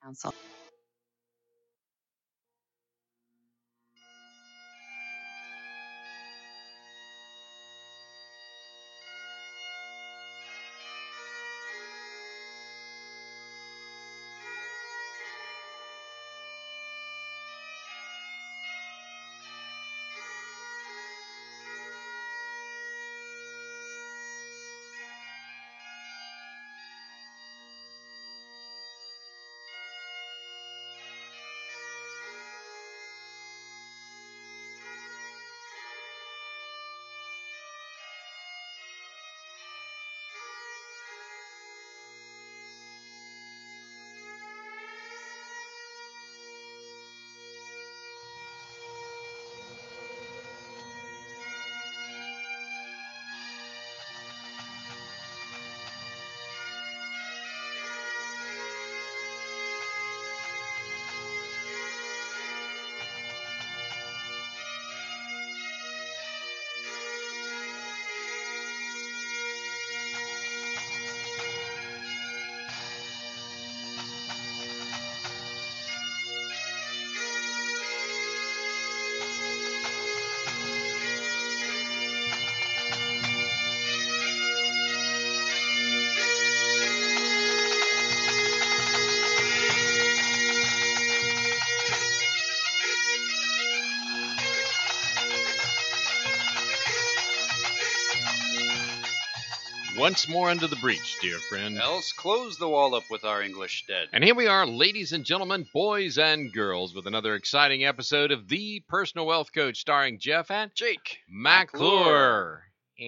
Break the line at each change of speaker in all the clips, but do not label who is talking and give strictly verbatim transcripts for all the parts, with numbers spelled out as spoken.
Council.
Once more under the breach, dear friend.
Else close the wall up with our English dead.
And here we are, ladies and gentlemen, boys and girls, with another exciting episode of The Personal Wealth Coach, starring Jeff and
Jake
McClure.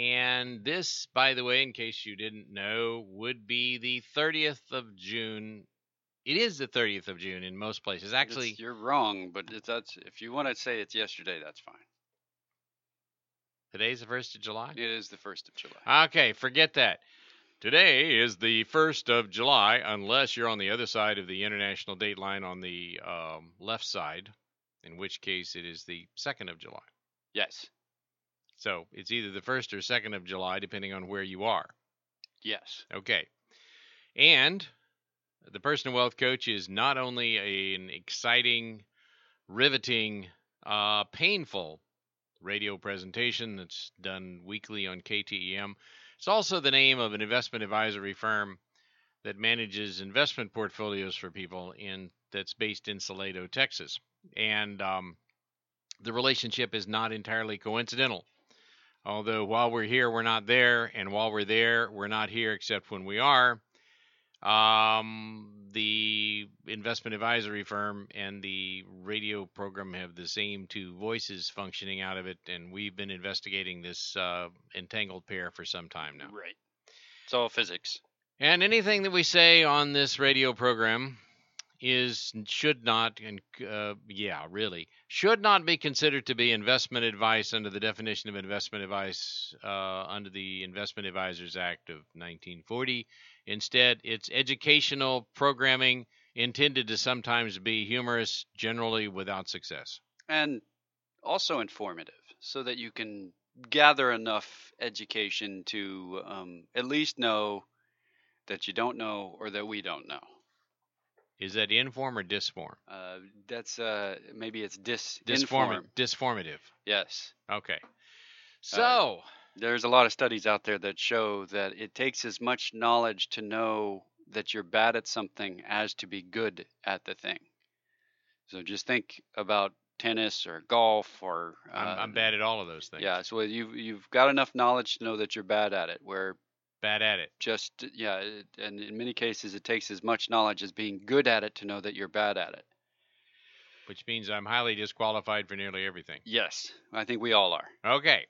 And this, by the way, in case you didn't know, would be the thirtieth of June. It is the thirtieth of June in most places. Actually,
It's, you're wrong, but it's, that's if you want to say it's yesterday, that's fine.
Today's the first of July?
It is the first of July.
Okay, forget that. Today is the first of July, unless you're on the other side of the international date line on the um, left side, in which case it is the second of July.
Yes.
So it's either the first or second of July, depending on where you are.
Yes.
Okay. And the Personal Wealth Coach is not only a, an exciting, riveting, uh, painful radio presentation that's done weekly on K T E M. It's also the name of an investment advisory firm that manages investment portfolios for people in that's based in Salado, Texas. And um, the relationship is not entirely coincidental. Although while we're here, we're not there, and while we're there, we're not here except when we are. Um, the investment advisory firm and the radio program have the same two voices functioning out of it, and we've been investigating this uh, entangled pair for some time now.
Right. It's all physics.
And anything that we say on this radio program is should not, and uh, yeah, really, should not be considered to be investment advice under the definition of investment advice uh, under the Investment Advisors Act of nineteen forty. Instead, it's educational programming intended to sometimes be humorous, generally without success.
And also informative, so that you can gather enough education to um, at least know that you don't know or that we don't know.
Is that inform or disform?
Uh, that's uh, maybe it's dis
Disform-
inform.
disformative.
Yes.
Okay. So...
Uh, There's a lot of studies out there that show that it takes as much knowledge to know that you're bad at something as to be good at the thing. So just think about tennis or golf or... Uh,
I'm, I'm bad at all of those things.
Yeah, so you've, you've got enough knowledge to know that you're bad at it, where...
Bad at it.
Just, yeah, it, and in many cases it takes as much knowledge as being good at it to know that you're bad at it.
Which means I'm highly disqualified for nearly everything.
Yes, I think we all are.
Okay.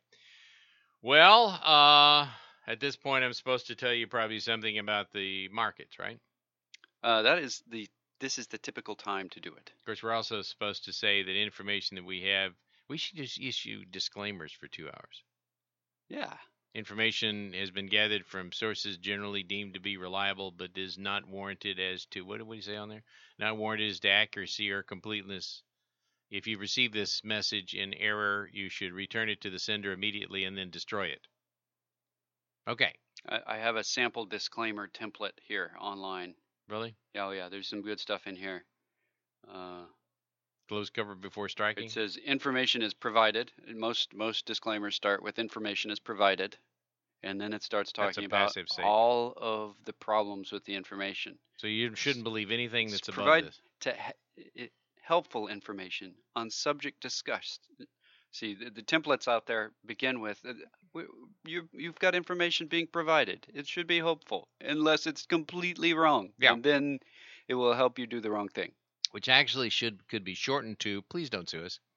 Well, uh, at this point, I'm supposed to tell you probably something about the markets, right?
Uh, that is the. This is the typical time to do it.
Of course, we're also supposed to say that information that we have, we should just issue disclaimers for two hours.
Yeah.
Information has been gathered from sources generally deemed to be reliable, but is not warranted as to, what did we say on there? Not warranted as to accuracy or completeness. If you receive this message in error, you should return it to the sender immediately and then destroy it. Okay.
I, I have a sample disclaimer template here online.
Really?
Yeah, oh yeah, there's some good stuff in here. Uh,
Close cover before striking?
it says information is provided. And most most disclaimers start with information is provided, and then it starts
That's a
talking about
passive statement.
all of the problems with the information.
So you shouldn't believe anything
It's
that's above
provide
this.
to he- it, helpful information on subject discussed. See, the, the templates out there begin with uh, w- you you've got information being provided. It should be hopeful, unless it's completely wrong.
Yeah.
And then it will help you do the wrong thing.
Which actually should could be shortened to, please don't sue us.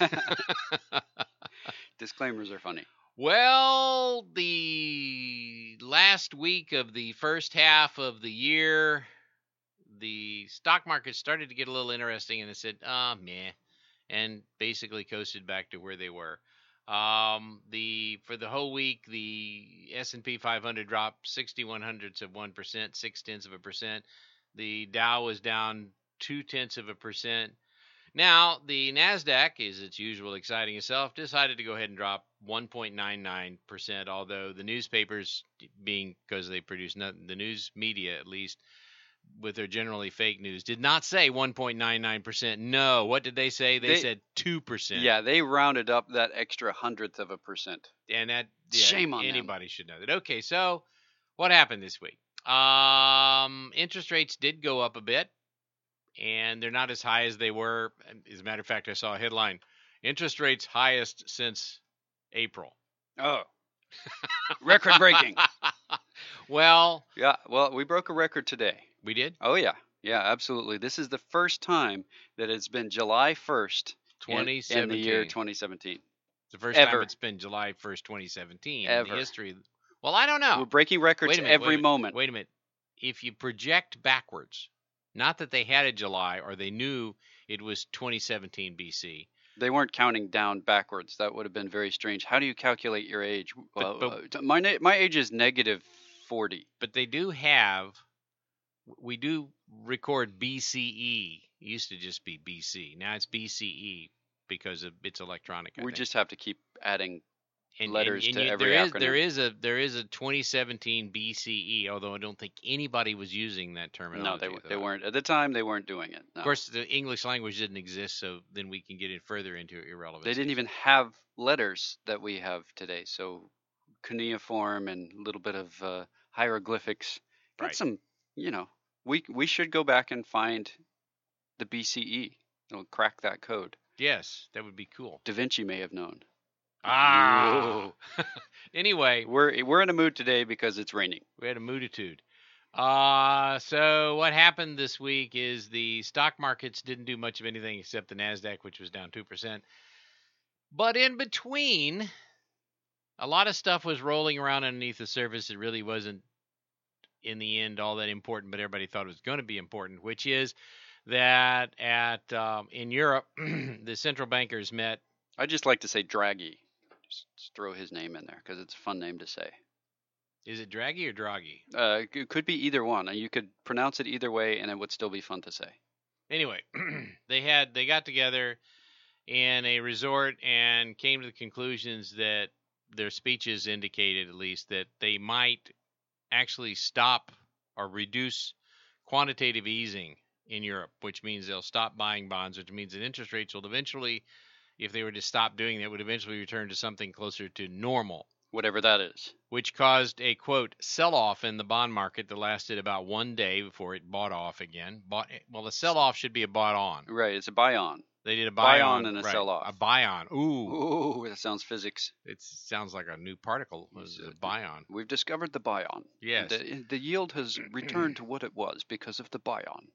Disclaimers are funny.
Well, the last week of the first half of the year, the stock market started to get a little interesting, and it said, ah, meh, and basically coasted back to where they were. Um, the for the whole week, the S and P five hundred dropped sixty-one hundredths of one percent, six tenths of a percent. The Dow was down two tenths of a percent. Now, the NASDAQ, as its usual exciting itself, decided to go ahead and drop one point nine nine percent, although the newspapers, being because they produce nothing, the news media at least, with their generally fake news, did not say one point nine nine percent. No, what did they say? They,
They-
said two percent.
Yeah, they rounded up that extra hundredth of a percent.
And that, yeah,
Shame on them.
anybody should know that. Okay, so what happened this week? Um, interest rates did go up a bit, and they're not as high as they were. As a matter of fact, I saw a headline: interest rates highest since April.
Oh, record breaking.
Well,
Yeah, well, we broke a record today.
we did
Oh yeah, yeah, absolutely. This is the first time that it's been July first in,
twenty
in
seventeen.
the year twenty seventeen.
It's the first time
Ever.
it's been July first, twenty seventeen in
Ever.
the history. Well, I don't know.
We're breaking records
Wait a minute,
every
wait a minute,
moment.
Wait a minute. If you project backwards, not that they had a July or they knew it was twenty seventeen B C.
They weren't counting down backwards. That would have been very strange. How do you calculate your age? Well,
but-
uh, my na- my age is negative forty.
But they do have, we do record B C E. It used to just be B C. Now it's B C E because of, it's electronic. I
We
think.
just have to keep adding.
and,
letters
and,
to
and you,
every
there is
acronym.
there is a there is a twenty seventeen B C E. Although I don't think anybody was using that
No,
terminology.
they w- they
though.
weren't at the time. They weren't doing it. No.
Of course, the English language didn't exist, so then we can get in further into irrelevance.
They didn't even have letters that we have today. So cuneiform and a little bit of uh, hieroglyphics. Got
Right.
some, you know, we we should go back and find the B C E. It'll crack that code.
Yes, that would be cool.
Da Vinci may have known.
Ah. Anyway,
We're we're in a mood today because it's raining.
we had a mooditude. Uh, so what happened this week is the stock markets didn't do much of anything except the NASDAQ, which was down two percent. But in between, a lot of stuff was rolling around underneath the surface. It really wasn't, in the end, all that important, but everybody thought it was going to be important, which is that at um, in Europe, the central bankers met.
I just like to say Draghi. Just, just throw his name in there because it's a fun name to say.
Is it Draghi or Draghi?
Uh, it could be either one. You could pronounce it either way, and it would still be fun to say.
Anyway, they had they got together in a resort and came to the conclusions that their speeches indicated, at least, that they might actually stop or reduce quantitative easing in Europe, which means they'll stop buying bonds, which means that interest rates will eventually, if they were to stop doing that, would eventually return to something closer to normal,
Whatever that is.
which caused a, quote, sell-off in the bond market that lasted about one day before it bought off again. Bought, well, a sell-off should be a bought-on.
Right, it's a buy on.
They did a
Buy
buy-on
on and a
right,
sell-off.
A buy-on. Ooh,
Ooh, that sounds physics.
it sounds like a new particle. It was a buy-on.
We've discovered the buy on.
Yes.
The, the yield has returned to what it was because of the buy on.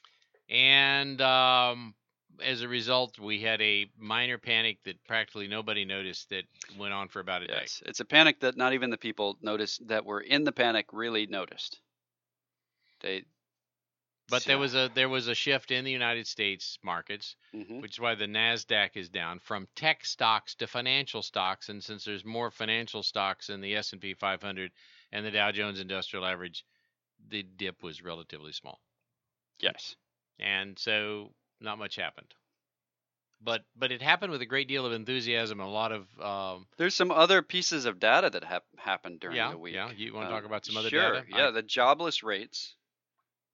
And um, as a result, we had a minor panic that practically nobody noticed that went on for about a day.
Yes, it's a panic that not even the people noticed that were in the panic really noticed. They.
But there was a there was a shift in the United States markets,
Mhm.
which is why the NASDAQ is down from tech stocks to financial stocks. And since there's more financial stocks in the S and P five hundred and the Dow Jones Industrial Average, the dip was relatively small.
Yes.
And so not much happened. But but it happened with a great deal of enthusiasm and a lot of um,
There's some other pieces of data that hap- happened during
yeah
the week.
yeah. You want to
Uh,
talk about some other
sure.
data?
Yeah,
I-
the jobless rates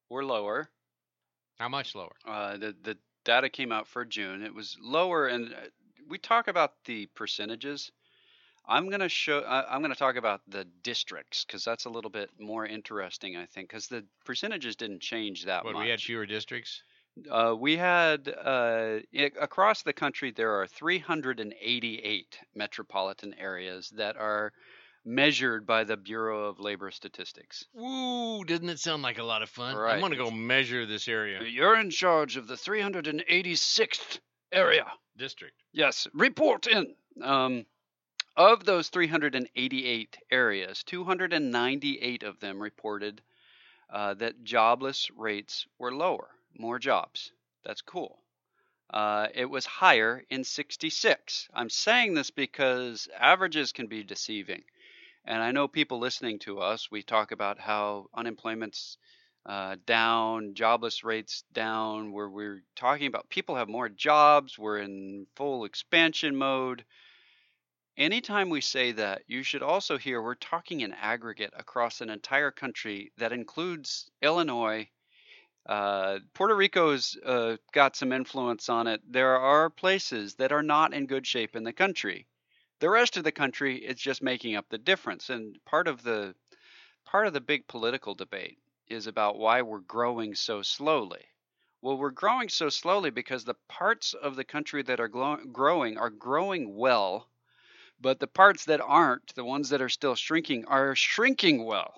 were lower.
How much lower?
Uh, the the data came out for June. It was lower, and uh, we talk about the percentages. I'm gonna show. I, I'm gonna talk about the districts because that's a little bit more interesting, I think, because the percentages didn't change that
What,
much.
we had fewer districts?
Uh, we had uh, i- across the country there are three hundred eighty-eight metropolitan areas that are measured by the Bureau of Labor Statistics.
Woo, doesn't it sound like a lot of fun?
Right.
I'm going to go measure this area.
You're in charge of the three hundred eighty-sixth area.
District.
Yes, report in. Um, of those three hundred eighty-eight areas, two hundred ninety-eight of them reported uh, that jobless rates were lower, more jobs. That's cool. Uh, it was higher in sixty-six. I'm saying this because averages can be deceiving. And I know people listening to us, we talk about how unemployment's uh, down, jobless rates down, where we're talking about people have more jobs, we're in full expansion mode. Anytime we say that, you should also hear we're talking in aggregate across an entire country that includes Illinois. Uh, Puerto Rico's uh, got some influence on it. There are places that are not in good shape in the country. The rest of the country is just making up the difference. And part of the part of the big political debate is about why we're growing so slowly. Well, we're growing so slowly because the parts of the country that are glo- growing are growing well, but the parts that aren't, the ones that are still shrinking, are shrinking well.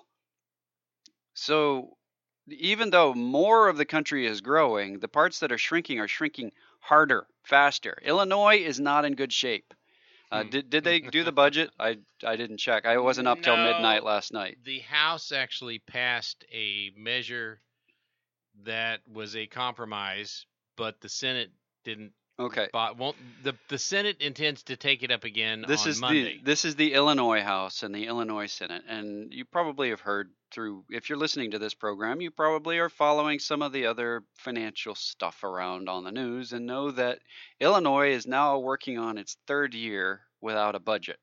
So even though more of the country is growing, the parts that are shrinking are shrinking harder, faster. Illinois is not in good shape. Uh,
Hmm.
did did they do the budget? I I didn't check. I wasn't up till
No.
midnight last night.
The House actually passed a measure that was a compromise, but the Senate didn't.
Okay.
But won't the the Senate intends to take it up again
This
on
is
Monday.
the this is the Illinois House and the Illinois Senate, and you probably have heard through, if you're listening to this program, you probably are following some of the other financial stuff around on the news and know that Illinois is now working on its third year without a budget.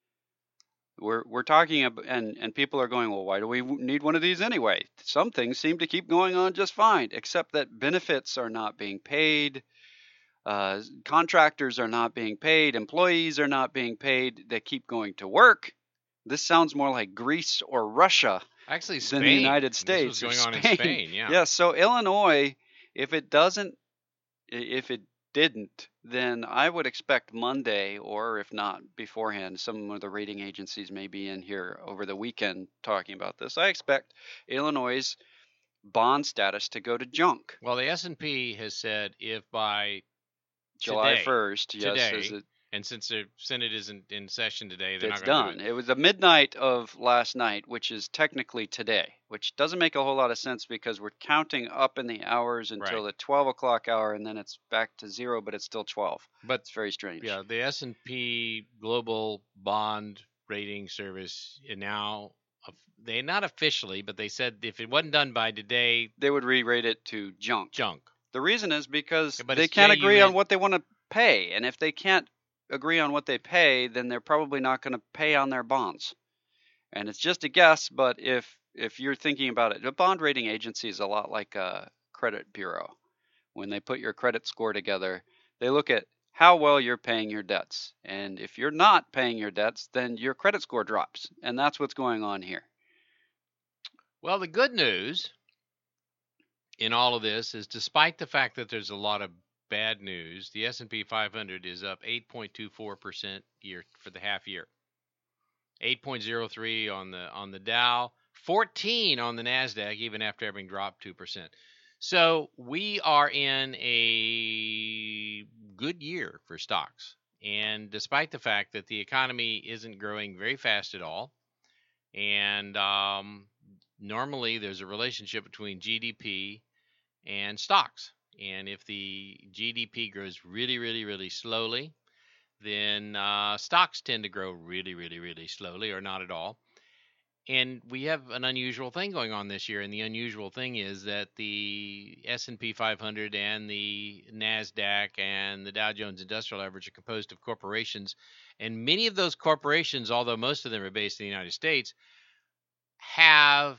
We're we're talking about, and and people are going, well, why do we need one of these anyway? Some things seem to keep going on just fine, except that benefits are not being paid. Uh, contractors are not being paid. Employees are not being paid. They keep going to work. This sounds more like Greece or Russia
Actually, Spain.
than the United States.
This was
or
going on
Spain.
in Spain. Yeah.
Yeah. So Illinois, if it doesn't, if it didn't, then I would expect Monday, or if not beforehand, some of the rating agencies may be in here over the weekend talking about this. I expect Illinois' bond status to go to junk.
Well, the S and P has said if by
July
today,
first, yes,
today,
is it,
and since the Senate isn't in session today, they're
it's
not going to
done.
do it.
It was the midnight of last night, which is technically today, which doesn't make a whole lot of sense because we're counting up in the hours until
Right.
the twelve o'clock hour, and then it's back to zero, but it's still twelve.
But
It's very strange.
yeah, the S and P Global Bond Rating Service is now, they not officially, but they said if it wasn't done by today,
They would re-rate it to junk.
junk.
The reason is because
But
they
it's
can't
J U
agree
N-
on what they want to pay, and if they can't agree on what they pay, then they're probably not going to pay on their bonds. And it's just a guess, but if if you're thinking about it, a bond rating agency is a lot like a credit bureau. When they put your credit score together, they look at how well you're paying your debts. And if you're not paying your debts, then your credit score drops. And that's what's going on here.
Well, the good news in all of this is, despite the fact that there's a lot of bad news, the S and P five hundred is up eight point two four percent year for the half year. eight point zero three on the on the Dow, fourteen on the Nasdaq, even after having dropped two percent. So we are in a good year for stocks. And despite the fact that the economy isn't growing very fast at all, and um, normally there's a relationship between G D P and stocks. And if the G D P grows really, really, really slowly, then uh, stocks tend to grow really, really, really slowly or not at all. And we have an unusual thing going on this year, and the unusual thing is that the S and P five hundred and the Nasdaq and the Dow Jones Industrial Average are composed of corporations, and many of those corporations, although most of them are based in the United States, have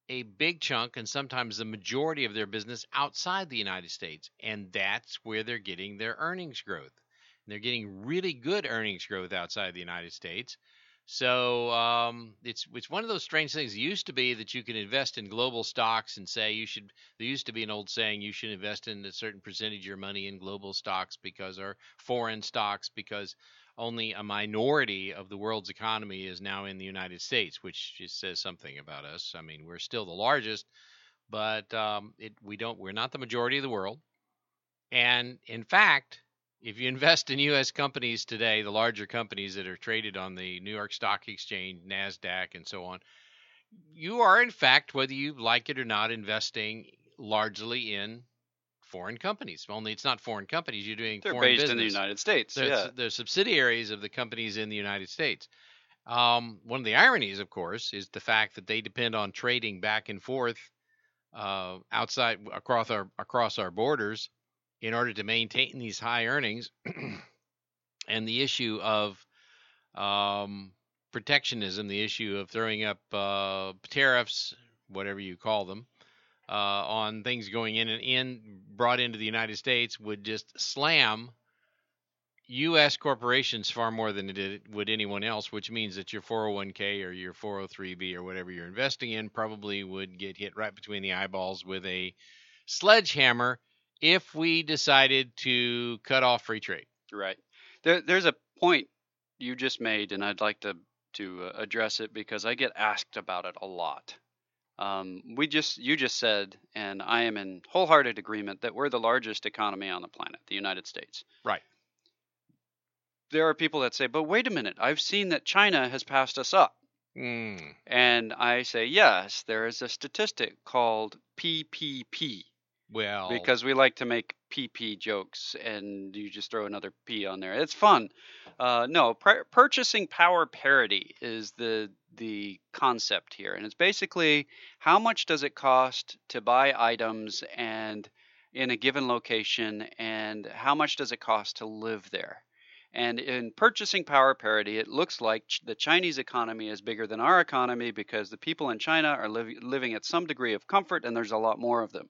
a big chunk and sometimes the majority of their business outside the United States. And that's where they're getting their earnings growth. And they're getting really good earnings growth outside the United States. So um, it's it's one of those strange things. It used to be that you could invest in global stocks and say you should. There used to be an old saying you should invest in a certain percentage of your money in global stocks because or foreign stocks because only a minority of the world's economy is now in the United States, which just says something about us. I mean, we're still the largest, but um, it we don't we're not the majority of the world. And in fact, if you invest in U S companies today, the larger companies that are traded on the New York Stock Exchange, NASDAQ, and so on, you are, in fact, whether you like it or not, investing largely in foreign companies. Only it's not foreign companies. You're doing
They're
foreign
based
business.
in the United States.
They're,
yeah.
they're subsidiaries of the companies in the United States. Um, one of the ironies, of course, is the fact that they depend on trading back and forth uh, outside across our across our borders in order to maintain these high earnings. And the issue of um, protectionism, the issue of throwing up uh, tariffs, whatever you call them, uh, on things going in and in brought into the United States would just slam U S corporations far more than it did, would anyone else, which means that your four oh one k or your four oh three b or whatever you're investing in probably would get hit right between the eyeballs with a sledgehammer if we decided to cut off free trade.
Right. There, there's a point you just made, and I'd like to to uh, address it because I get asked about it a lot. Um, we just you just said, and I am in wholehearted agreement that we're the largest economy on the planet, the United States.
Right.
There are people that say, but wait a minute, I've seen that China has passed us up.
Mm.
And I say, yes, there is a statistic called P P P.
Well,
because we like to make P P jokes, and you just throw another P on there. It's fun. Uh, no, pr- purchasing power parity is the the concept here, and it's basically how much does it cost to buy items and in a given location, and how much does it cost to live there. And in purchasing power parity, it looks like ch- the Chinese economy is bigger than our economy because the people in China are li- living at some degree of comfort, and there's a lot more of them.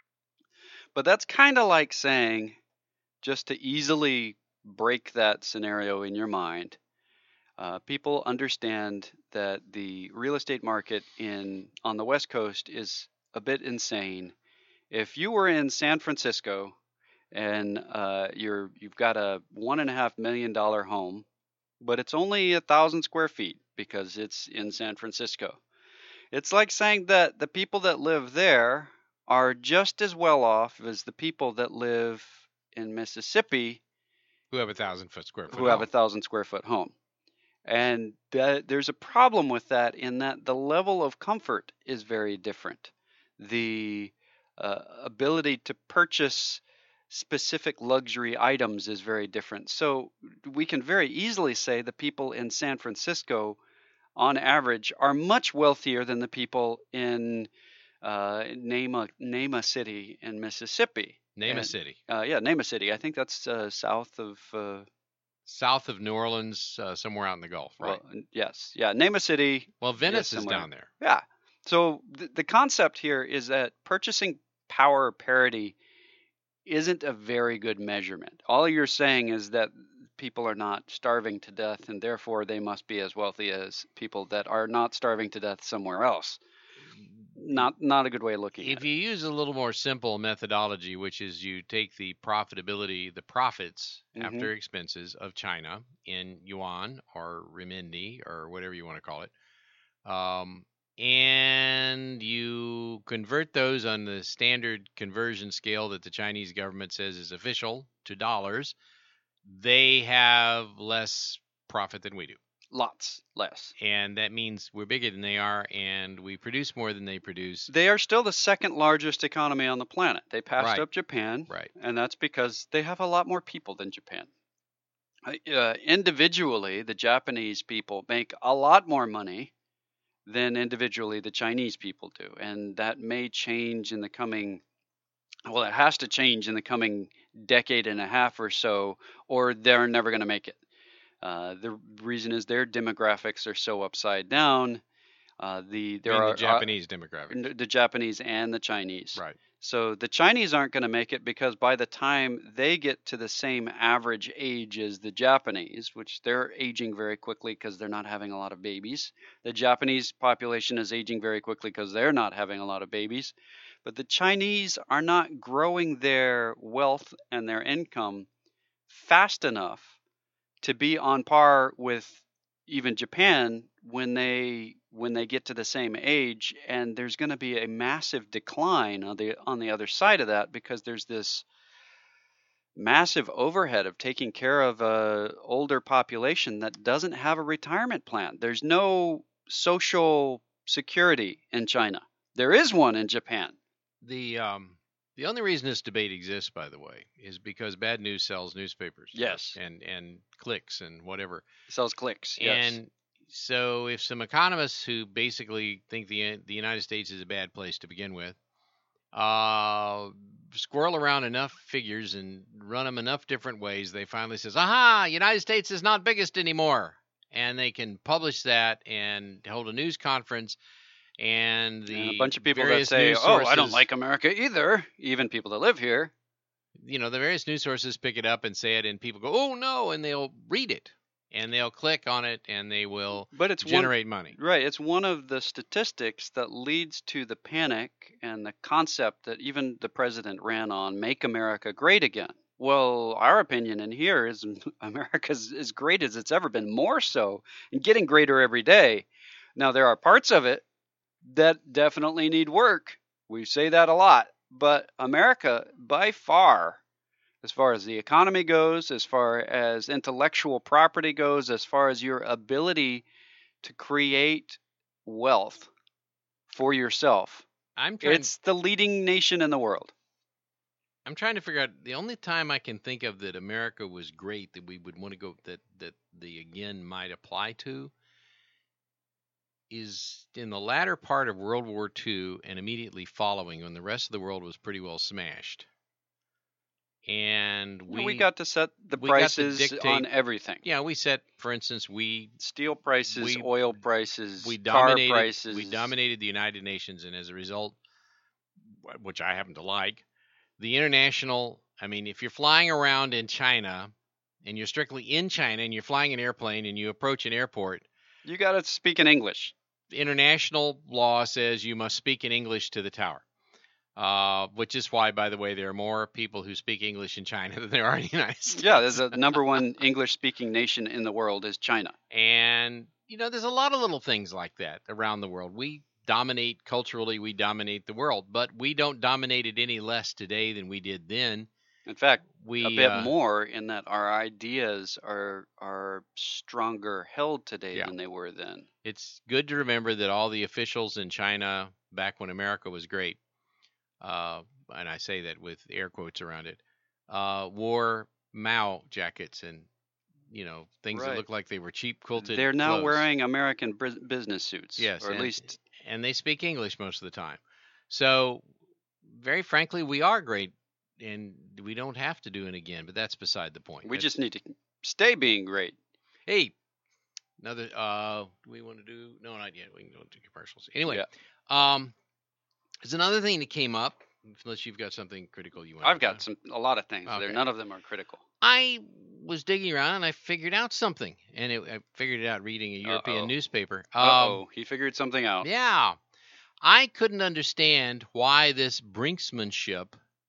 But that's kind of like saying, just to easily break that scenario in your mind, uh, people understand that the real estate market in on the West Coast is a bit insane. If you were in San Francisco and uh, you're you've got a one and a half million dollar home, but it's only a thousand square feet because it's in San Francisco, it's like saying that the people that live there are just as well off as the people that live in Mississippi
who have a thousand foot square foot
who
home.
have a thousand square foot home. And that, there's a problem with that in that the level of comfort is very different. The uh, ability to purchase specific luxury items is very different. So we can very easily say the people in San Francisco, on average, are much wealthier than the people in uh, name a name a city in Mississippi.
Name
and,
a city.
Uh, yeah, name a city. I think that's uh, south of. Uh,
South of New Orleans, uh, somewhere out in the Gulf, right?
Well, yes, yeah. Name a city.
Well, Venice
yes,
is down there.
Yeah. So th- the concept here is that purchasing power parity isn't a very good measurement. All you're saying is that people are not starving to death, and therefore they must be as wealthy as people that are not starving to death somewhere else. Not not a good way of looking
if
at it.
If you use a little more simple methodology, which is you take the profitability, the profits
Mhm.
after expenses of China in yuan or renminbi or whatever you want to call it, um, and you convert those on the standard conversion scale that the Chinese government says is official to dollars, they have less profit than we do.
Lots less.
And that means we're bigger than they are, and we produce more than they produce.
They are still the second largest economy on the planet. They passed
Right.
up Japan,
right?
And that's because they have a lot more people than Japan. Uh, individually, the Japanese people make a lot more money than individually the Chinese people do, and that may change in the coming. Well, it has to change in the coming decade and a half or so, or they're never going to make it. Uh, the reason is their demographics are so upside down. Uh, the there
and
are
the Japanese uh, demographic,
the Japanese and the Chinese.
Right.
So the Chinese aren't going to make it because by the time they get to the same average age as the Japanese, which they're aging very quickly because they're not having a lot of babies, the Japanese population is aging very quickly because they're not having a lot of babies. But the Chinese are not growing their wealth and their income fast enough to be on par with even Japan when they when they get to the same age, and there's going to be a massive decline on the on the other side of that because there's this massive overhead of taking care of a older population that doesn't have a retirement plan. There's no social security in China. There is one in Japan.
The um the only reason this debate exists, by the way, is because bad news sells newspapers.
Yes.
And and clicks and whatever.
It sells clicks. Yes.
And so if some economists who basically think the the United States is a bad place to begin with, uh, squirrel around enough figures and run them enough different ways, they finally says, aha, United States is not biggest anymore. And they can publish that and hold a news conference. And the
and a bunch of people that say, oh, I don't like America either, even people that live here.
You know, the various news sources pick it up and say it, and people go, oh, no, and they'll read it. And they'll click on it, and they will
but it's
generate
one,
money.
Right. It's one of the statistics that leads to the panic and the concept that even the president ran on, make America great again. Well, our opinion in here is America's as great as it's ever been, more so, and getting greater every day. Now, there are parts of it that definitely need work. We say that a lot. But America, by far, as far as the economy goes, as far as intellectual property goes, as far as your ability to create wealth for yourself,
I'm trying,
it's the leading nation in the world.
I'm trying to figure out the only time I can think of that America was great that we would want to go that that the again might apply to is in the latter part of World War Two and immediately following, when the rest of the world was pretty well smashed. And we,
we got to set the prices dictate, on everything.
Yeah, we set, for instance, we
steel prices,
we,
oil prices,
we
car
dominated,
prices.
We dominated the United Nations, and as a result, which I happen to like, the international. I mean, if you're flying around in China, and you're strictly in China, and you're flying an airplane, and you approach an airport,
you got to speak in English.
International law says you must speak in English to the tower. Uh, which is why, by the way, there are more people who speak English in China than there are in the United States.
Yeah, there's a number one English-speaking nation in the world is China.
And, you know, there's a lot of little things like that around the world. We dominate culturally, we dominate the world, but we don't dominate it any less today than we did then.
In fact,
we,
a bit
uh,
more in that our ideas are are stronger held today
yeah.
than they were then.
It's good to remember that all the officials in China back when America was great, Uh, and I say that with air quotes around it, uh, wore Mao jackets and, you know, things
right.
that look like they were cheap quilted
They're now
clothes.
wearing American business suits.
Yes.
Or at
and,
least.
And they speak English most of the time. So, very frankly, we are great, and we don't have to do it again, but that's beside the point.
We
that's,
just need to stay being great.
Hey, another, uh, do we want to do, no, not yet. We can go into commercials. Anyway,
yeah.
um, there's another thing that came up, unless you've got something critical you want
I've
to
got some a lot of things.
Okay.
There, none of them are critical.
I was digging around and I figured out something, and it, I figured it out reading a European
Uh-oh.
newspaper.
Um, Uh-oh, he figured something out.
Yeah. I couldn't understand why this brinksmanship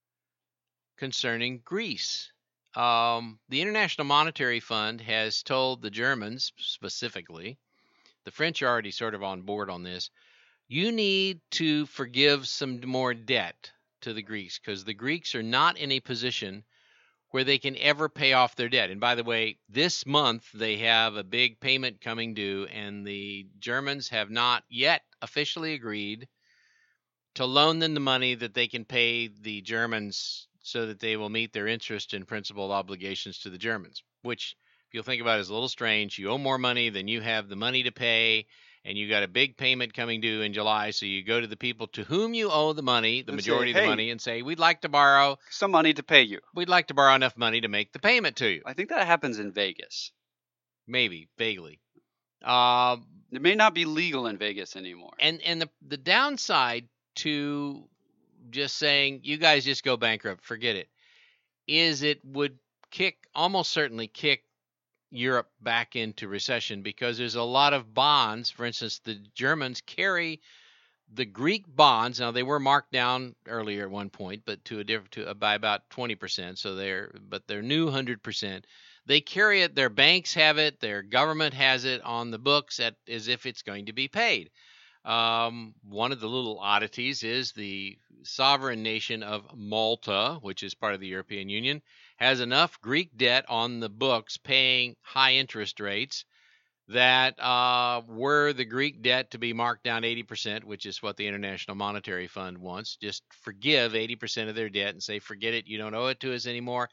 concerning Greece. Um, the International Monetary Fund has told the Germans specifically, the French are already sort of on board on this, you need to forgive some more debt to the Greeks because the Greeks are not in a position where they can ever pay off their debt. And by the way, this month they have a big payment coming due, and the Germans have not yet officially agreed to loan them the money that they can pay the Germans so that they will meet their interest and principal obligations to the Germans, which, if you'll think about it, is a little strange. You owe more money than you have the money to pay, and you got a big payment coming due in July, so you go to the people to whom you owe the money, the
and
majority
say,
of the
hey,
money, and say, we'd like to borrow
some money to pay you.
We'd like to borrow enough money to make the payment to you.
I think that happens in Vegas.
Maybe, vaguely. Uh,
It may not be legal in Vegas anymore.
and and the the downside to just saying you guys just go bankrupt, forget it, is it would kick almost certainly kick Europe back into recession because there's a lot of bonds. For instance, the Germans carry the Greek bonds. Now they were marked down earlier at one point, but to a different to by about twenty percent. So they're but they're new one hundred percent. They carry it. Their banks have it. Their government has it on the books at, as if it's going to be paid. Um, one of the little oddities is the sovereign nation of Malta, which is part of the European Union, has enough Greek debt on the books paying high interest rates that uh, were the Greek debt to be marked down eighty percent, which is what the International Monetary Fund wants, just forgive eighty percent of their debt and say, forget it, you don't owe it to us anymore.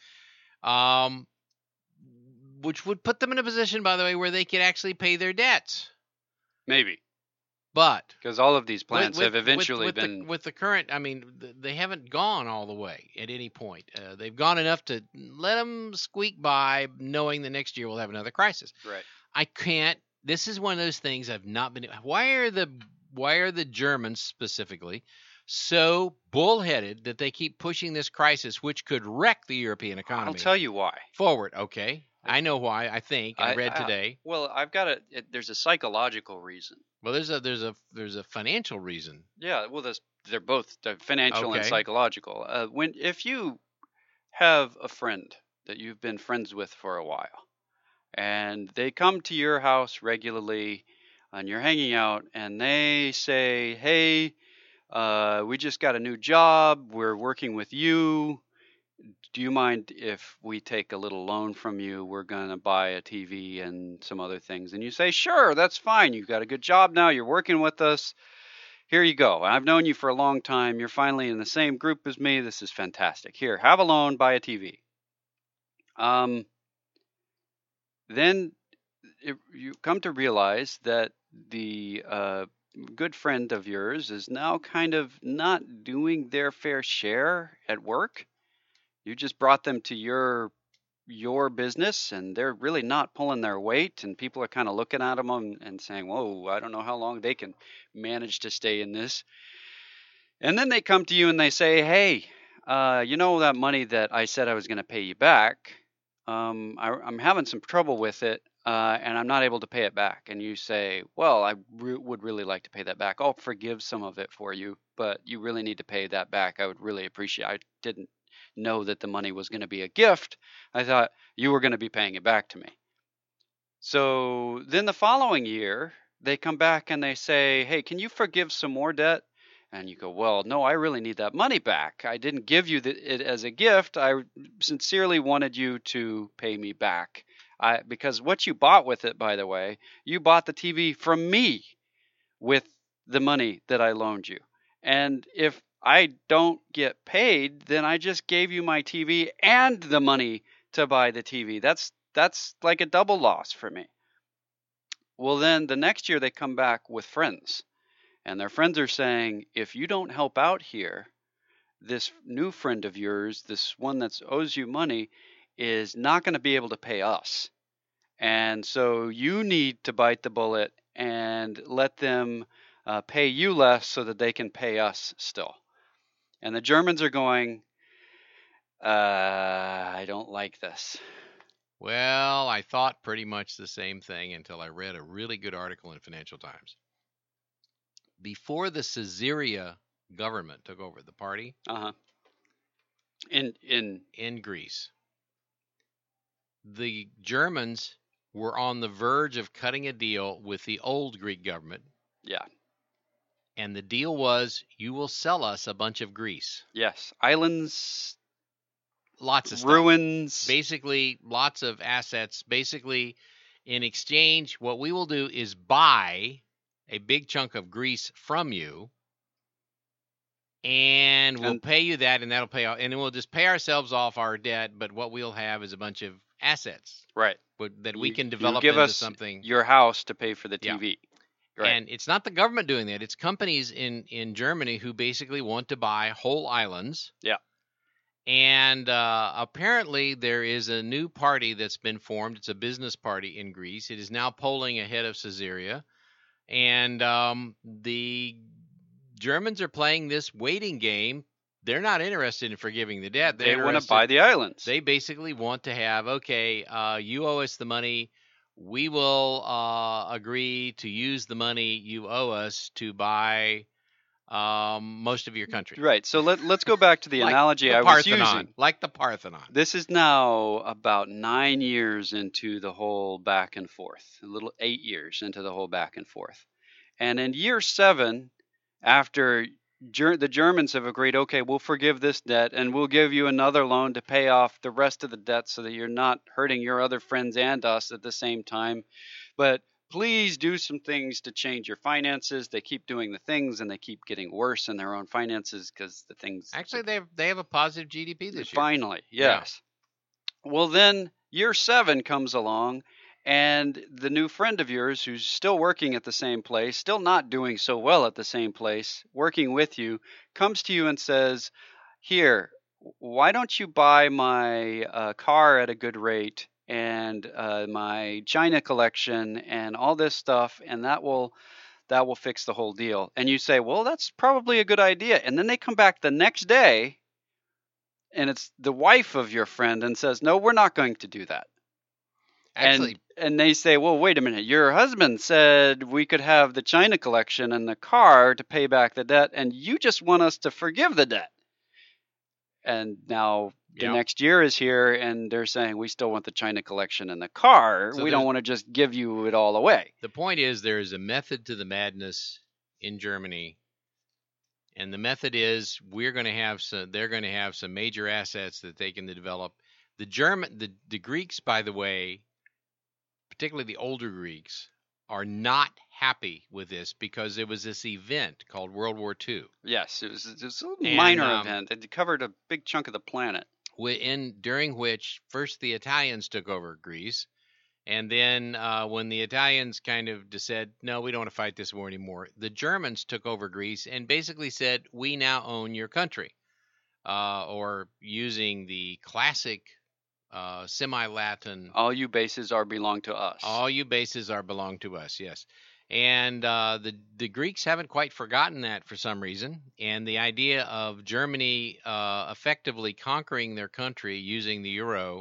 Um, which would put them in a position, by the way, where they could actually pay their debts.
Maybe.
But
because all of these plans
with,
have eventually
with, with
been
the, with the current. I mean, they haven't gone all the way at any point. Uh, they've gone enough to let them squeak by, knowing the next year we'll have another crisis.
Right.
I can't. This is one of those things I've not been. Why are the Why are the Germans specifically so bullheaded that they keep pushing this crisis, which could wreck the European economy?
I'll tell you why.
Forward, okay. I know why. I think I,
I
read
I,
today.
Well, I've got a. It, there's a psychological reason.
Well, there's a there's a there's a financial reason.
Yeah. Well, there's, they're both they're financial
Okay.
and psychological. Uh, when if you have a friend that you've been friends with for a while, and they come to your house regularly, and you're hanging out, and they say, "Hey, uh, we just got a new job. We're working with you. Do you mind if we take a little loan from you? We're going to buy a T V and some other things." And you say, "Sure, that's fine. You've got a good job now. You're working with us. Here you go. I've known you for a long time. You're finally in the same group as me. This is fantastic. Here, have a loan, buy a T V." Um, then it, you come to realize that the uh, good friend of yours is now kind of not doing their fair share at work. You just brought them to your your business, and they're really not pulling their weight, and people are kind of looking at them and, and saying, "Whoa, I don't know how long they can manage to stay in this." And then they come to you and they say, "Hey, uh, you know that money that I said I was going to pay you back? Um, I, I'm having some trouble with it, uh, and I'm not able to pay it back." And you say, "Well, I re- would really like to pay that back. I'll forgive some of it for you, but you really need to pay that back. I would really appreciate it. I didn't know that the money was going to be a gift. I thought you were going to be paying it back to me." So then the following year, they come back and they say, "Hey, can you forgive some more debt?" And you go, "Well, no, I really need that money back. I didn't give you the, it as a gift. I sincerely wanted you to pay me back. I, because what you bought with it, by the way, you bought the T V from me with the money that I loaned you. And if I don't get paid, then I just gave you my T V and the money to buy the T V. That's that's like a double loss for me." Well, then the next year they come back with friends, and their friends are saying, "If you don't help out here, this new friend of yours, this one that owes you money, is not going to be able to pay us. And so you need to bite the bullet and let them uh, pay you less so that they can pay us still." And the Germans are going, uh, "I don't like this."
Well, I thought pretty much the same thing until I read a really good article in Financial Times. Before the Caesarea government took over the party
Uh-huh. In in
in Greece, the Germans were on the verge of cutting a deal with the old Greek government.
Yeah.
And the deal was, you will sell us a bunch of Greece.
Yes. Islands,
lots of stuff.
Ruins.
Basically, lots of assets. Basically, in exchange, what we will do is buy a big chunk of Greece from you, and we'll
And-
pay you that, and that'll pay off, and then we'll just pay ourselves off our debt, but what we'll have is a bunch of assets
Right.
but- that we
You-
can
you
develop
give
into
us
something.
your house to pay for the
Yeah.
T V. Right.
And it's not the government doing that. It's companies in, in Germany who basically want to buy whole islands.
Yeah.
And uh, apparently there is a new party that's been formed. It's a business party in Greece. It is now polling ahead of Caesarea. And um, the Germans are playing this waiting game. They're not interested in forgiving the debt. They're
They want to
interested-
buy the islands.
They basically want to have, okay, uh, you owe us the money. We will uh, agree to use the money you owe us to buy um, most of your country.
Right. So let, let's go back to the
Like
analogy
the
I was
Parthenon,
using.
like the Parthenon.
This is now about nine years into the whole back and forth, a little eight years into the whole back and forth. And in year seven, after Ger- the Germans have agreed, okay, we'll forgive this debt and we'll give you another loan to pay off the rest of the debt so that you're not hurting your other friends and us at the same time. But please do some things to change your finances. They keep doing the things and they keep getting worse in their own finances because the things.
Actually, they have, they have a positive G D P this year.
Finally,
Yeah.
yes. Well, then year seven comes along, and the new friend of yours who's still working at the same place, still not doing so well at the same place, working with you, comes to you and says, here, why don't you buy my uh, car at a good rate and uh, my China collection and all this stuff, and that will that will fix the whole deal. And you say, well, that's probably a good idea. And then they come back the next day, and it's the wife of your friend and says, no, we're not going to do that.
Actually,
and, and they say, well, wait a minute. Your husband said we could have the China collection and the car to pay back the debt, and you just want us to forgive the debt. And now the
Yep.
next year is here, and they're saying we still want the China collection and the car.
So
we
there's-
don't want to just give you it all away.
the point is there is a method to the madness in Germany, and the method is we're going to have some. They're going to have some major assets that they can develop. The German, the the Greeks, by the way, particularly the older Greeks, are not happy with this because there was this event called World War Two.
Yes, it was, it was a
And,
minor
um,
event. It covered a big chunk of the planet.
In during which first the Italians took over Greece, and then uh, when the Italians kind of just said, no, we don't want to fight this war anymore, the Germans took over Greece and basically said, we now own your country, uh, or using the classic uh, semi-Latin,
All you bases are belong to us.
all you bases are belong to us, yes. And uh, the the Greeks haven't quite forgotten that for some reason. And the idea of Germany uh, effectively conquering their country using the euro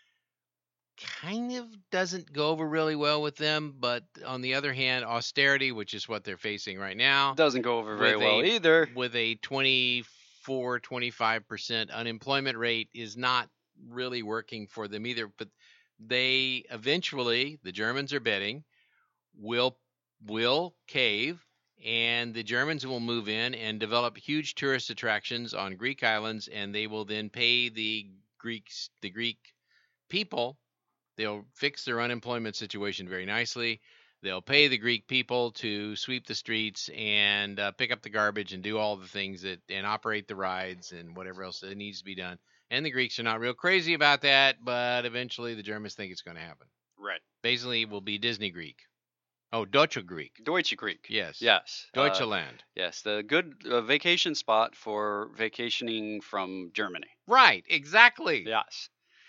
kind of doesn't go over really well with them. But on the other hand, austerity, which is what they're facing right now,
Doesn't go over very
with
well
a-
either.
with a twenty-four, twenty-five percent unemployment rate, is not really working for them either. But they eventually, the Germans are betting, will will cave, and the Germans will move in and develop huge tourist attractions on Greek islands, and they will then pay the Greeks, the Greek people. They'll fix their unemployment situation very nicely. They'll pay the Greek people to sweep the streets and uh, pick up the garbage and do all the things that and operate the rides and whatever else that needs to be done. And the Greeks are not real crazy about that, but eventually the Germans think it's going to happen.
Right.
Basically, it will be Disney Greek. Oh, Deutsche Greek.
Deutsche Greek.
Yes.
Yes. uh,
Deutschland.
yes, the good uh, vacation spot for vacationing from Germany.
Right, exactly.
Yes.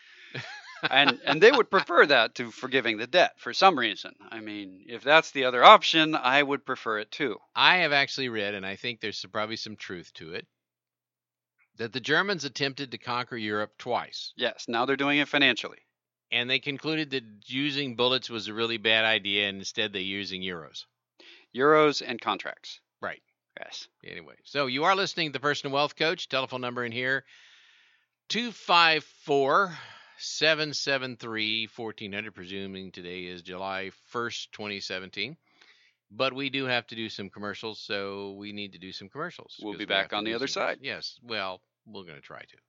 and and they would prefer that to forgiving the debt for some reason. I mean, if that's the other option, I would prefer it too.
I have actually read, and I think there's some- probably some truth to it, that the Germans attempted to conquer Europe twice,
Yes, now they're doing it financially.
and they concluded that using bullets was a really bad idea, and instead they're using euros.
Euros and contracts.
Right.
Yes.
Anyway, so you are listening to the Personal Wealth Coach. Telephone number in here, two five four, seven seven three, one four zero zero, presuming today is July first, twenty seventeen. But we do have to do some commercials, so we need to do some commercials.
We'll
'cause
be
we have
back
to
on the
do
other
some-
side.
Yes, well, we're going to try to.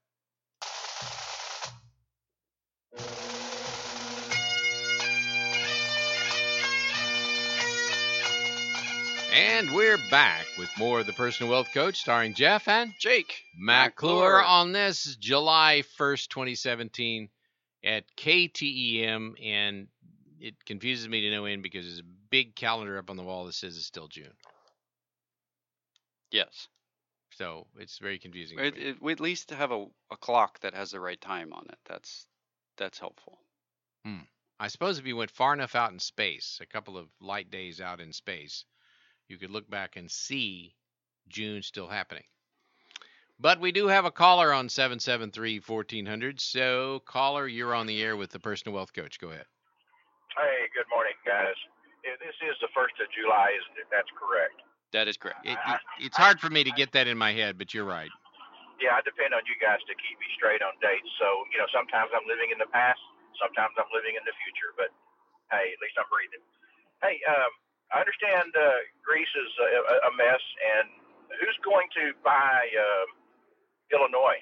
And we're back with more of the Personal Wealth Coach, starring Jeff and
Jake.
Matt
McClure.
Clure on this July first, twenty seventeen at K T E M. And it confuses me to no end because there's a big calendar up on the wall that says it's still June.
Yes.
So it's very confusing.
It, it, we at least have a, a clock that has the right time on it. That's that's helpful.
Hmm. I suppose if you went far enough out in space, a couple of light days out in space, you could look back and see June still happening. But we do have a caller on seven seven three, fourteen hundred. So, caller, you're on the air with the Personal Wealth Coach. Go ahead.
Hey, good morning, guys. This is the first of July, isn't it? That's correct.
That is correct.
It, it, it's hard for me to get that in my head, but you're right.
Yeah, I depend on you guys to keep me straight on dates. So, you know, sometimes I'm living in the past, sometimes I'm living in the future. But, hey, at least I'm breathing. Hey, um, I understand uh, Greece is a, a mess, and who's going to buy uh, Illinois?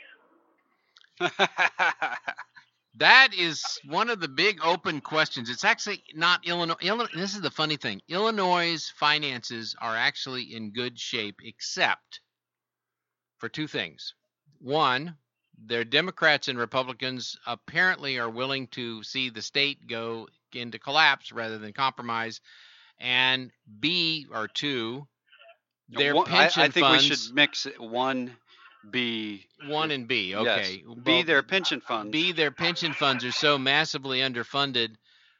That is one of the big open questions. It's actually not Illinois. Illinois. This is the funny thing. Illinois' finances are actually in good shape, except for two things. One, their Democrats and Republicans apparently are willing to see the state go into collapse rather than compromise. And B, or two, their
one,
pension
I, I think
funds.
we should mix it, one B.
One and B, okay.
Yes. B,
well,
their pension funds.
B, their pension funds are so massively underfunded.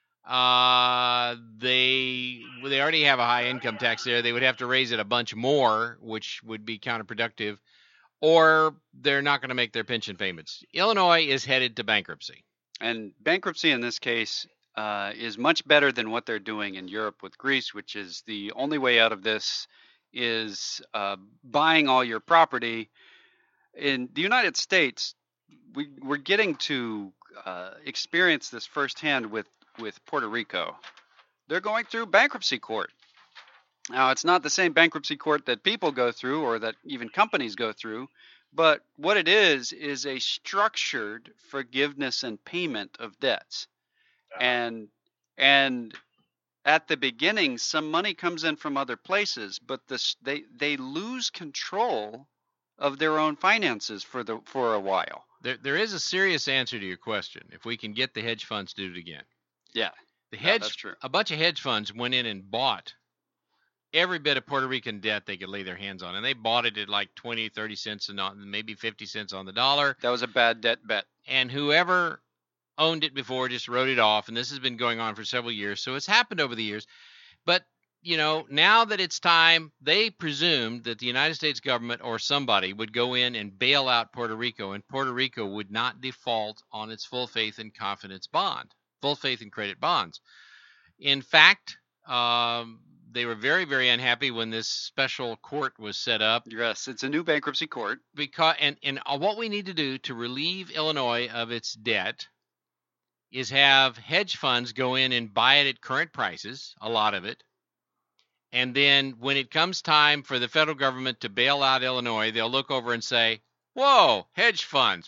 Uh, they they already have a high income tax there. They would have to raise it a bunch more, which would be counterproductive. Or they're not going to make their pension payments. Illinois is headed to bankruptcy.
And bankruptcy in this case uh, is much better than what they're doing in Europe with Greece, which is the only way out of this is uh, buying all your property. In the United States, we, we're getting to uh, experience this firsthand with, with Puerto Rico. They're going through bankruptcy court. Now, it's not the same bankruptcy court that people go through or that even companies go through, but what it is is a structured forgiveness and payment of debts. And and at the beginning, some money comes in from other places, but this, they they lose control of their own finances for the for a while.
There there is a serious answer to your question. If we can get the hedge funds to do it again.
Yeah.
The
Yeah,
hedge
that's true.
a bunch of hedge funds went in and bought every bit of Puerto Rican debt they could lay their hands on, and they bought it at like twenty, thirty cents and maybe fifty cents on the dollar.
That was a bad debt bet.
And whoever owned it before just wrote it off, and this has been going on for several years, so it's happened over the years. But you know, now that it's time, they presumed that the United States government or somebody would go in and bail out Puerto Rico, and Puerto Rico would not default on its full faith and confidence bond, full faith and credit bonds. In fact, um, they were very, very unhappy when this special court was set up.
Yes, it's a new bankruptcy court.
Because and, and what we need to do to relieve Illinois of its debt is have hedge funds go in and buy it at current prices, a lot of it. And then when it comes time for the federal government to bail out Illinois, they'll look over and say, whoa, hedge funds.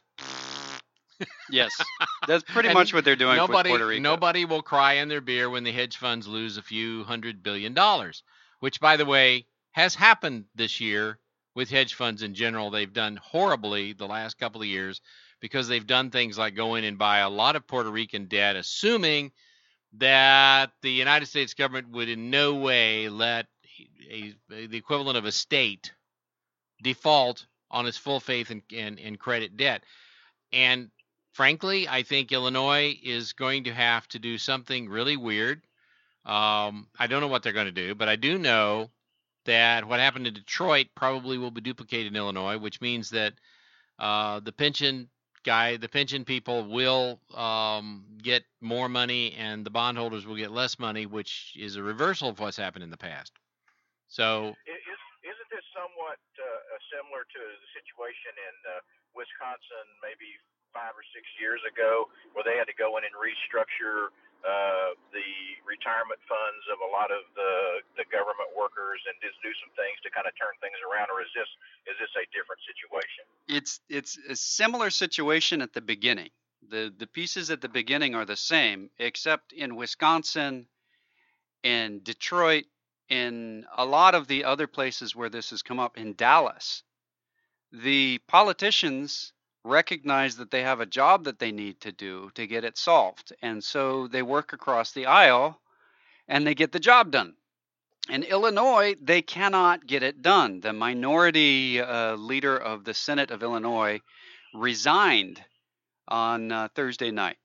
Yes, that's pretty
And
much what they're doing
nobody,
with Puerto Rico.
Nobody will cry in their beer when the hedge funds lose a few hundred billion dollars, which, by the way, has happened this year with hedge funds in general. They've done horribly the last couple of years because they've done things like go in and buy a lot of Puerto Rican debt, assuming that the United States government would in no way let a, a, the equivalent of a state default on its full faith and, and, and credit debt. And frankly, I think Illinois is going to have to do something really weird. Um, I don't know what they're going to do, but I do know that what happened in Detroit probably will be duplicated in Illinois, which means that uh, the pension guy, the pension people will um, get more money and the bondholders will get less money, which is a reversal of what's happened in the past. So,
Is, isn't this somewhat uh, similar to the situation in uh, Wisconsin maybe five or six years ago, where they had to go in and restructure uh, the retirement funds of a lot of the, the government workers and just do some things to kind of turn things around? Or is this is this a different situation?
It's it's a similar situation at the beginning. The the pieces at the beginning are the same, except in Wisconsin, in Detroit, in a lot of the other places where this has come up, in Dallas, the politicians recognize that they have a job that they need to do to get it solved. And so they work across the aisle and they get the job done. In Illinois, they cannot get it done. The minority uh, leader of the Senate of Illinois resigned on uh, Thursday night.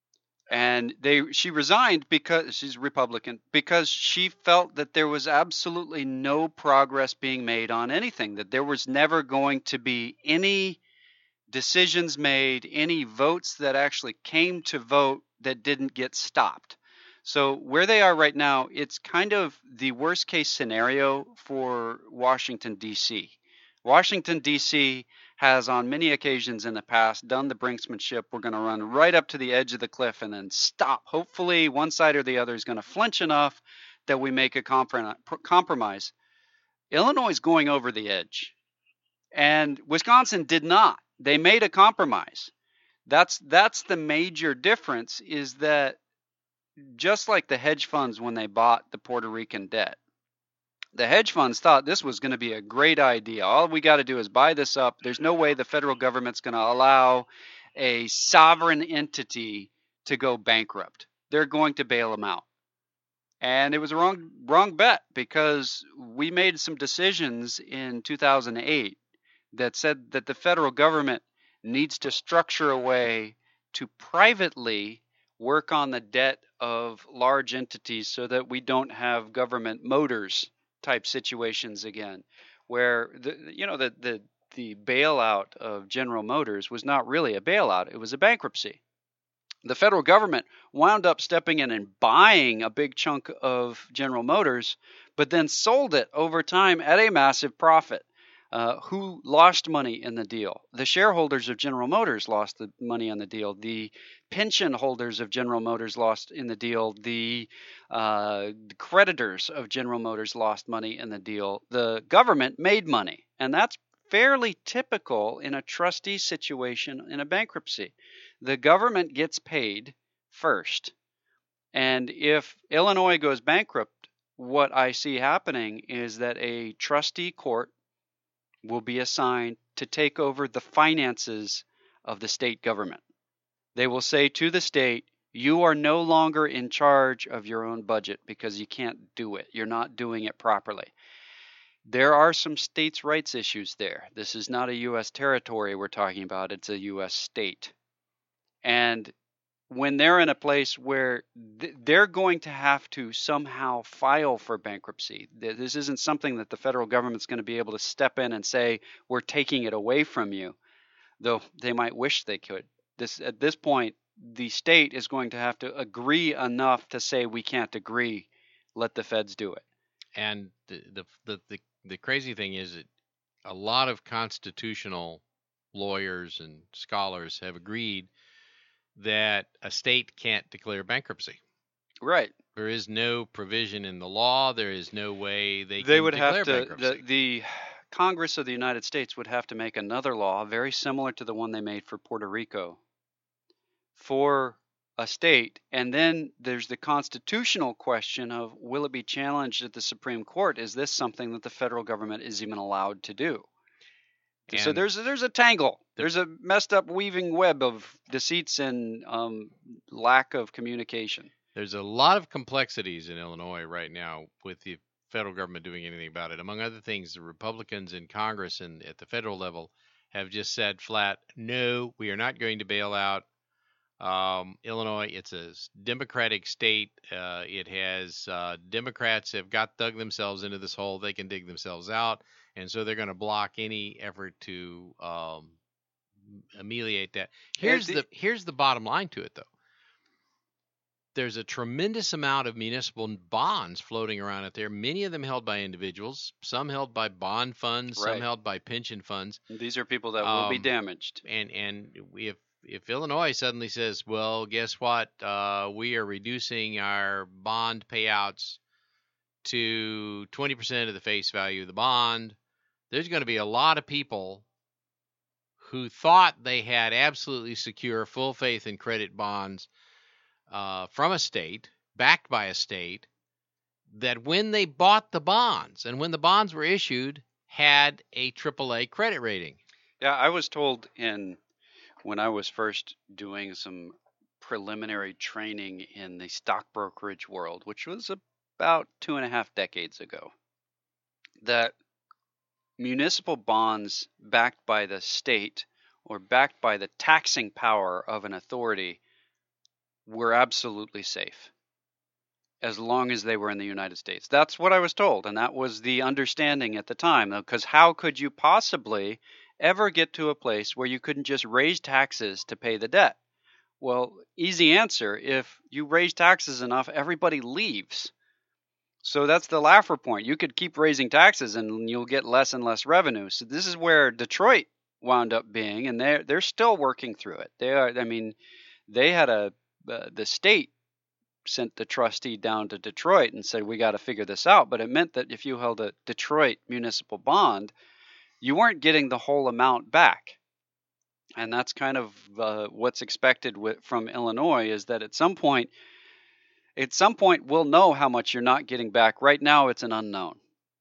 And they she resigned because she's Republican, because she felt that there was absolutely no progress being made on anything, that there was never going to be any decisions made, any votes that actually came to vote that didn't get stopped. So where they are right now, it's kind of the worst case scenario for Washington, D C. Washington, D C has on many occasions in the past done the brinksmanship. We're going to run right up to the edge of the cliff and then stop. Hopefully one side or the other is going to flinch enough that we make a compromise. Illinois is going over the edge, and Wisconsin did not. They made a compromise. That's that's the major difference, is that just like the hedge funds when they bought the Puerto Rican debt, the hedge funds thought this was going to be a great idea. All we got to do is buy this up. There's no way the federal government's going to allow a sovereign entity to go bankrupt. They're going to bail them out. And it was a wrong wrong bet, because we made some decisions in two thousand eight that said that the federal government needs to structure a way to privately work on the debt of large entities so that we don't have government motors type situations again, where the you know the the the bailout of General Motors was not really a bailout, it was a bankruptcy. The federal government wound up stepping in and buying a big chunk of General Motors, but then sold it over time at a massive profit. Uh, who lost money in the deal? The shareholders of General Motors lost the money on the deal. The pension holders of General Motors lost in the deal. The, uh, the creditors of General Motors lost money in the deal. The government made money, and that's fairly typical in a trustee situation in a bankruptcy. The government gets paid first, and if Illinois goes bankrupt, what I see happening is that a trustee court will be assigned to take over the finances of the state government. They will say to the state, you are no longer in charge of your own budget because you can't do it. You're not doing it properly. There are some states' rights issues there. This is not a U S territory we're talking about. It's a U S state. And when they're in a place where th- they're going to have to somehow file for bankruptcy, this isn't something that the federal government's going to be able to step in and say, we're taking it away from you, though they might wish they could. This at this point, the state is going to have to agree enough to say, we can't agree, let the feds do it.
And the the the, the, the crazy thing is that a lot of constitutional lawyers and scholars have agreed that a state can't declare bankruptcy.
Right.
There is no provision in the law. There is no way they,
they
can
would
declare
have to,
bankruptcy.
The, the Congress of the United States would have to make another law very similar to the one they made for Puerto Rico for a state. And then there's the constitutional question of, will it be challenged at the Supreme Court? Is this something that the federal government is even allowed to do? And so there's there's a tangle. There's a messed up weaving web of deceits and um, lack of communication.
There's a lot of complexities in Illinois right now with the federal government doing anything about it. Among other things, the Republicans in Congress and at the federal level have just said flat, no, we are not going to bail out um, Illinois. It's a Democratic state. Uh, it has uh, Democrats have got dug themselves into this hole. They can dig themselves out. And so they're going to block any effort to um, ameliorate that. Here's the, the here's the bottom line to it, though. There's a tremendous amount of municipal bonds floating around out there, many of them held by individuals, some held by bond funds,
right.
some held by pension funds.
These are people that
um,
will be damaged.
And and if if Illinois suddenly says, well, guess what? Uh, we are reducing our bond payouts to twenty percent of the face value of the bond, there's going to be a lot of people who thought they had absolutely secure full faith and credit bonds uh, from a state, backed by a state, that when they bought the bonds and when the bonds were issued, had a triple A credit rating.
Yeah, I was told in when I was first doing some preliminary training in the stock brokerage world, which was a about two and a half decades ago that municipal bonds backed by the state or backed by the taxing power of an authority were absolutely safe as long as they were in the United States. That's what I was told, and that was the understanding at the time. Because how could you possibly ever get to a place where you couldn't just raise taxes to pay the debt? Well, easy answer. If you raise taxes enough, everybody leaves. So that's the Laffer point. You could keep raising taxes and you'll get less and less revenue. So this is where Detroit wound up being, and they're they're still working through it. They are. I mean, they had a uh, the state sent the trustee down to Detroit and said, we got to figure this out. But it meant that if you held a Detroit municipal bond, you weren't getting the whole amount back. And that's kind of uh, what's expected with, from Illinois, is that at some point, at some point we'll know how much you're not getting back. Right now it's an unknown.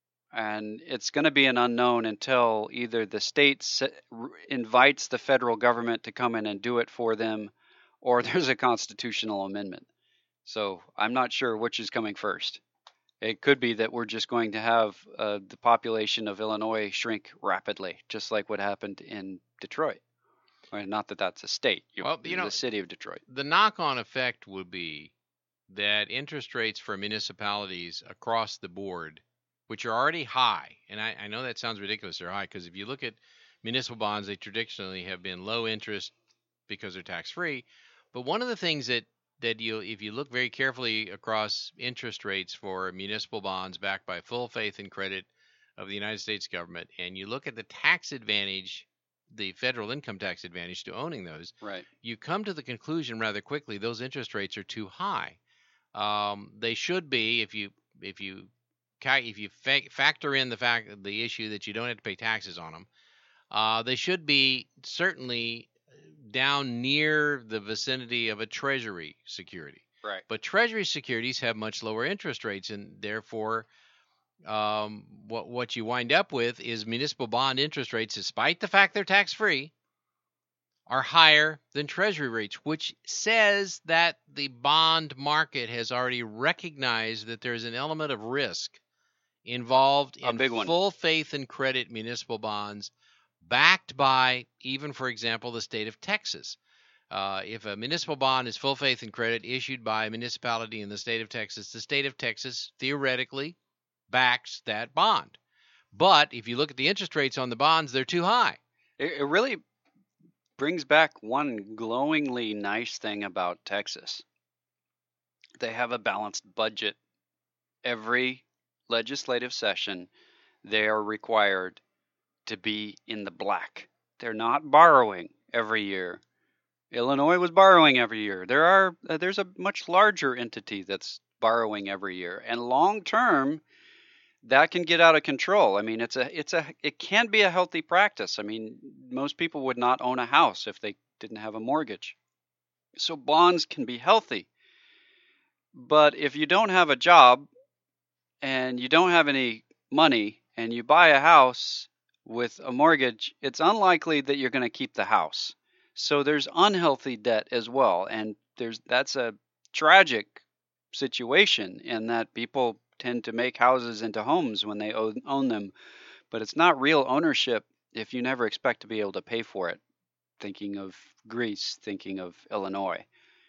And it's going to be an unknown until either the state invites the federal government to come in and do it for them, or there's a constitutional amendment. So I'm not sure which is coming first. It could be that we're just going to have uh, the population of Illinois shrink rapidly, just like what happened in Detroit. Or not that that's a state. You,
well, you know,
the city of Detroit.
The knock-on effect would be that interest rates for municipalities across the board, which are already high, and I, I know that sounds ridiculous, they're high, because if you look at municipal bonds, they traditionally have been low interest because they're tax-free. But one of the things that that you, if you look very carefully across interest rates for municipal bonds backed by full faith and credit of the United States government, and you look at the tax advantage, the federal income tax advantage to owning those,
right,
you come to the conclusion rather quickly those interest rates are too high. Um, they should be, if you if you if you fa- factor in the fact the issue that you don't have to pay taxes on them, uh, they should be certainly down near the vicinity of a Treasury security.
Right.
But Treasury securities have much lower interest rates, and therefore, um, what what you wind up with is municipal bond interest rates, despite the fact they're tax-free, are higher than Treasury rates, which says that the bond market has already recognized that there's an element of risk involved in full faith and credit municipal bonds backed by, even, for example, the state of Texas. Uh, if a municipal bond is full faith and credit issued by a municipality in the state of Texas, the state of Texas theoretically backs that bond. But if you look at the interest rates on the bonds, they're too high.
It, it really brings back one glowingly nice thing about Texas. They have a balanced budget. Every legislative session, they are required to be in the black. They're not borrowing every year. Illinois was borrowing every year. There are uh, there's a much larger entity that's borrowing every year, and long term, that can get out of control. I mean, it's a it's a it can be a healthy practice. I mean, most people would not own a house if they didn't have a mortgage. So bonds can be healthy. But if you don't have a job and you don't have any money and you buy a house with a mortgage, it's unlikely that you're going to keep the house. So there's unhealthy debt as well, and there's that's a tragic situation in that people tend to make houses into homes when they own, own them, but it's not real ownership if you never expect to be able to pay for it. Thinking of Greece, thinking of Illinois.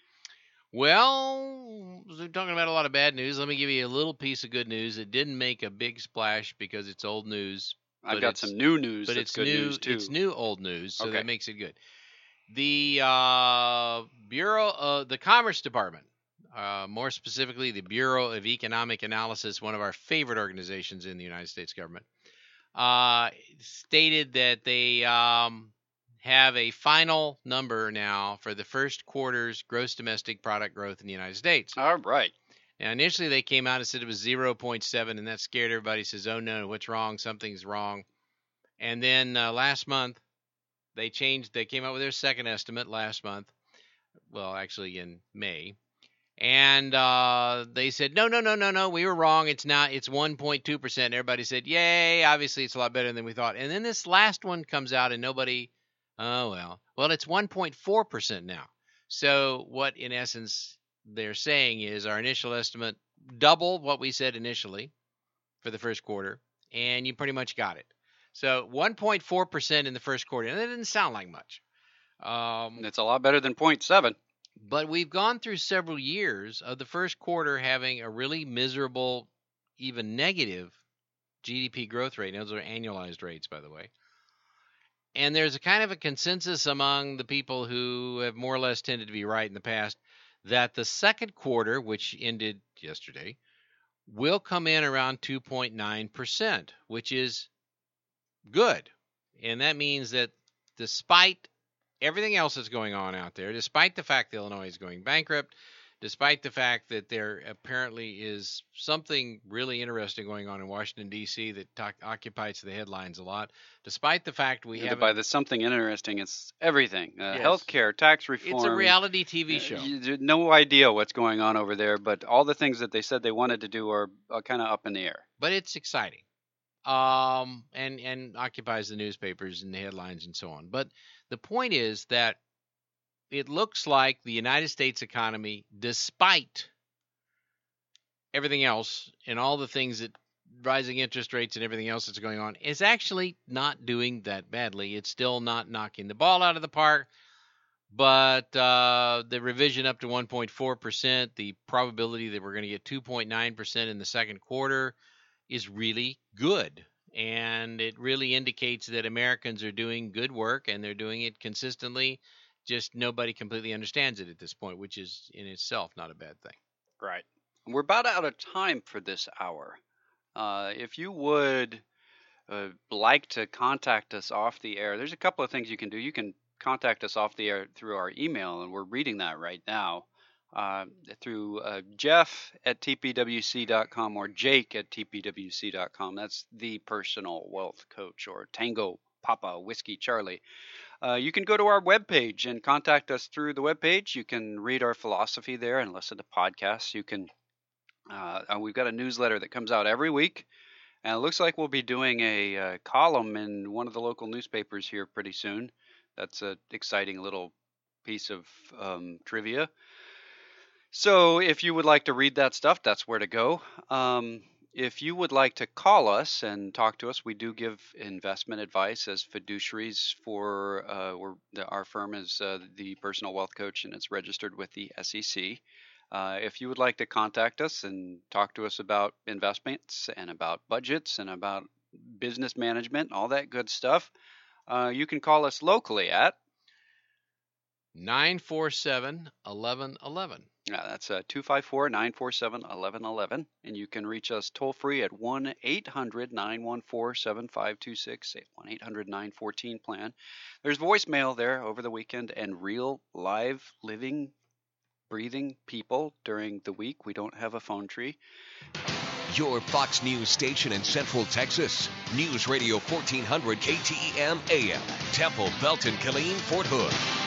Well, we're talking about a lot of bad news. Let me give you a little piece of good news. It didn't make a big splash because it's old news.
I've got some new news,
but
that's
it's
good
new.
News too.
It's new old news, so
okay.
that makes it good. The uh, Bureau, uh, the Commerce Department, uh, more specifically the Bureau of Economic Analysis, one of our favorite organizations in the United States government, uh, stated that they um, have a final number now for the first quarter's gross domestic product growth in the United States.
All right.
Now, initially they came out and said it was zero point seven, and that scared everybody. Says, oh no, what's wrong? Something's wrong. And then uh, last month, they changed, they came out with their second estimate last month. Well, actually in May. And uh, they said, no, no, no, no, no, we were wrong. It's not, it's one point two percent. Everybody said, yay, obviously it's a lot better than we thought. And then this last one comes out and nobody, oh, well, well, it's one point four percent now. So what, in essence, they're saying is our initial estimate double what we said initially for the first quarter, and you pretty much got it. So one point four percent in the first quarter, and that didn't sound like much. Um,
it's a lot better than zero point seven.
But we've gone through several years of the first quarter having a really miserable, even negative G D P growth rate. Those are annualized rates, by the way. And there's a kind of a consensus among the people who have more or less tended to be right in the past that the second quarter, which ended yesterday, will come in around two point nine percent, which is good. And that means that despite everything else that's going on out there, despite the fact that Illinois is going bankrupt, despite the fact that there apparently is something really interesting going on in Washington, D C that to- occupies the headlines a lot, despite the fact we have...
By the something interesting, it's everything. Uh,
Yes.
Healthcare, tax reform.
It's a reality T V
uh,
show.
you- no idea what's going on over there, but all the things that they said they wanted to do are, are kind of up in the air.
But it's exciting. Um, and, and occupies the newspapers and the headlines and so on. But the point is that it looks like the United States economy, despite everything else and all the things that rising interest rates and everything else that's going on, is actually not doing that badly. It's still not knocking the ball out of the park, but uh, the revision up to one point four percent, the probability that we're going to get two point nine percent in the second quarter is really good. And it really indicates that Americans are doing good work and they're doing it consistently. Just nobody completely understands it at this point, which is in itself not a bad thing.
Right. We're about out of time for this hour. Uh, if you would uh, like to contact us off the air, there's a couple of things you can do. You can contact us off the air through our email, and we're reading that right now, uh, through uh, Jeff at T P W C dot com or Jake at T P W C dot com. That's the Personal Wealth Coach, or Tango Papa Whiskey Charlie. Uh, you can go to our webpage and contact us through the webpage. You can read our philosophy there and listen to podcasts. You can. Uh, we've got a newsletter that comes out every week, and it looks like we'll be doing a, uh column in one of the local newspapers here pretty soon. That's an exciting little piece of um, trivia. So if you would like to read that stuff, that's where to go. Um, if you would like to call us and talk to us, we do give investment advice as fiduciaries for uh, we're, the, our firm is uh, the Personal Wealth Coach, and it's registered with the S E C. Uh, if you would like to contact us and talk to us about investments and about budgets and about business management, all that good stuff, uh, you can call us locally at
nine four seven, eleven eleven.
Yeah, that's uh, two five four, nine four seven, eleven eleven. And you can reach us toll free at one eight hundred, nine one four, seven five two six, one eight hundred, nine one four, plan. There's voicemail there over the weekend and real live living breathing people during the week. We don't have a phone tree.
Your Fox News station in Central Texas. News Radio fourteen hundred K T E M A M. Temple, Belton, Killeen, Fort Hood.